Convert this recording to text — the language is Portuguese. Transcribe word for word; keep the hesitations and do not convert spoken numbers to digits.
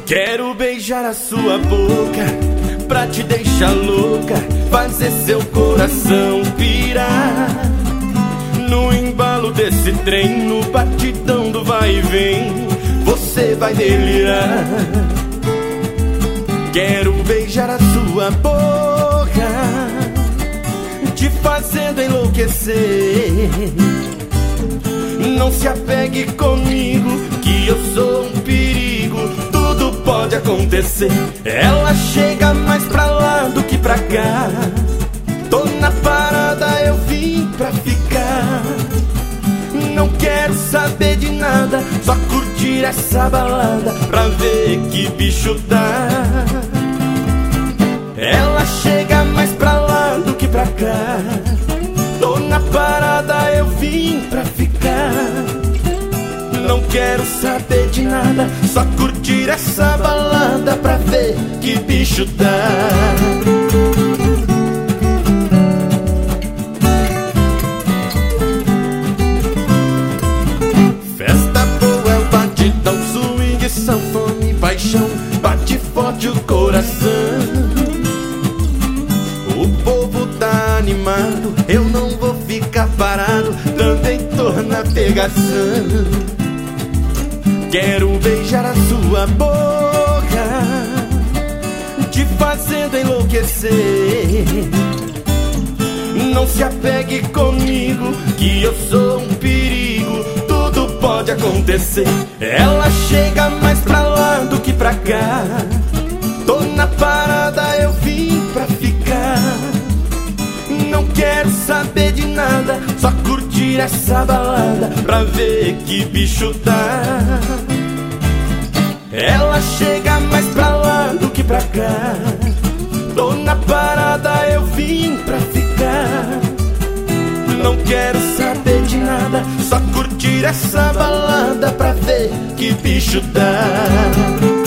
Quero beijar a sua boca pra te deixar louca, fazer seu coração pirar. No embalo desse trem, no batidão do vai e vem, você vai delirar. Quero beijar a sua boca, te fazendo enlouquecer. Não se apegue comigo, que eu sou um perigo, tudo pode acontecer. Ela chega mais pra lá do que pra cá. Tô na parada, eu vim pra ficar. Não quero saber de nada, só curtir essa balada pra ver que bicho dá. Ela chega mais pra lá do que pra cá. Tô na parada, eu vim pra ficar. Não quero saber de nada, só curtir essa balada pra ver que bicho dá. Festa boa é o batidão, swing, sanfona e paixão, bate forte o coração. O povo tá animado, eu não vou ficar parado, também tô na pegação. Quero beijar a sua boca, te fazendo enlouquecer. Não se apegue comigo, que eu sou um perigo, tudo pode acontecer. Ela chega mais pra lá do que pra cá. Tô na parada, eu vim pra ficar. Não quero saber de nada, só curtir essa balada pra ver que bicho dá. Ela chega mais pra lá do que pra cá. Tô na parada, eu vim pra ficar. Não quero saber de nada, só curtir essa balada pra ver que bicho dá.